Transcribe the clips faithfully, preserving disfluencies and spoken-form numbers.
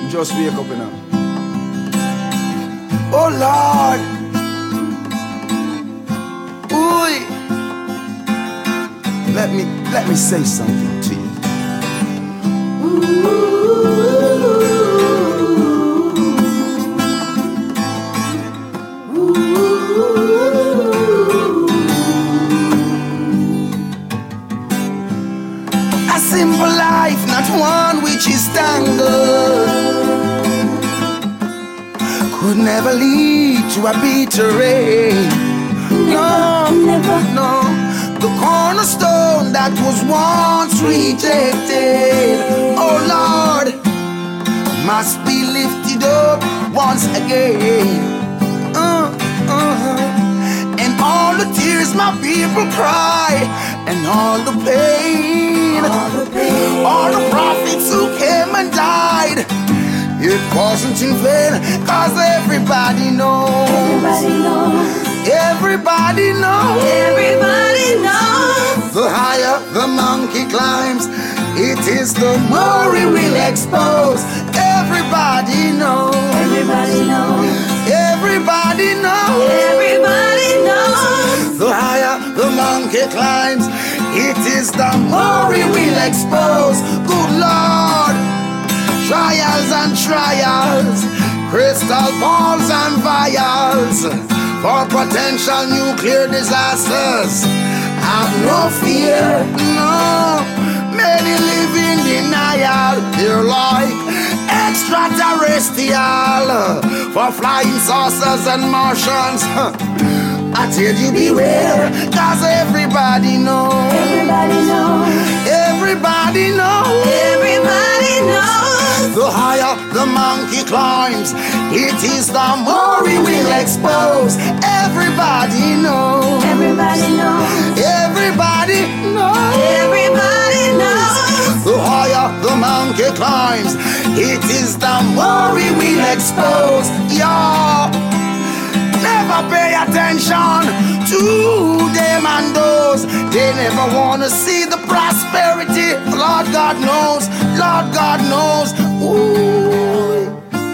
Just wake up now. Oh Lord. Ooh. Let me let me say something to you. A simple life, not one which is tangled, could never lead to a bitter end. No, never, no. The cornerstone that was once rejected, oh Lord, must be lifted up once again. Uh, uh, and all the tears my people cry, and all the pain, all the, pain. All the prophets who came and died, it wasn't in vain, cause everybody knows. Everybody knows. Everybody knows. Everybody knows. The higher the monkey climbs, it is the more he will expose. Everybody knows. Everybody knows. Everybody knows. Everybody knows. The higher the monkey climbs, it is the more he will expose. Good Lord. Trials and trials, crystal balls and vials, for potential nuclear disasters. Have no fear, no. Many live in denial. They're like extraterrestrial, for flying saucers and Martians. I tell you beware, cause everybody knows. Everybody knows. Everybody knows. Everybody knows. The higher the monkey climbs, it is the more he will expose. Everybody knows. Everybody knows. Everybody knows. Everybody knows. The higher the monkey climbs, it is the more he will expose. Yeah. Never pay attention to them and those. They never want to see the prosperity. Lord God knows. Lord God knows. Ooh.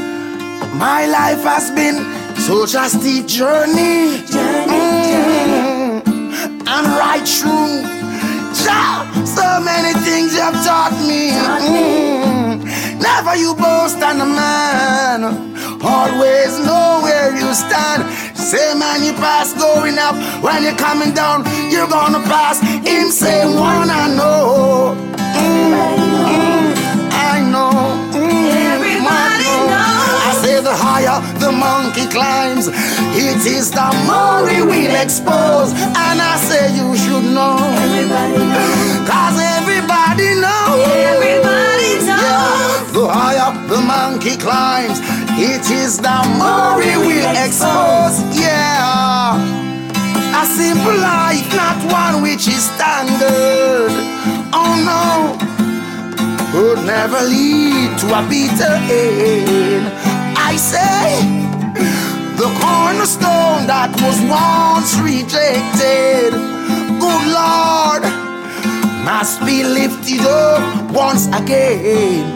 My life has been such a steep journey, journey, mm. journey. And right through, ja, so many things you have taught me, mm. Never you boast on a man, always know where you stand. Say man, you pass going up, when you're coming down, you're gonna pass. Him say one, I know. Mm, mm, I know. Mm, Everybody knows. I say the higher the monkey climbs, it is the more he will expose. And I say you should know. Everybody knows. Cause everybody knows. Everybody knows. Yeah, the higher the monkey climbs, it is the more he will expose. Yeah, a simple life, not one which is standard. Oh no, could never lead to a bitter end. I say, the cornerstone that was once rejected, good Lord, must be lifted up once again.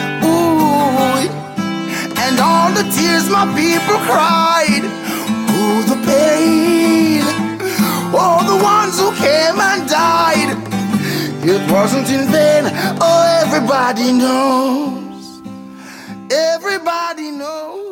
Ooh. And all the tears my people cried, oh the pain, all the ones who came and died, it wasn't in vain. Oh, everybody knows. Everybody knows.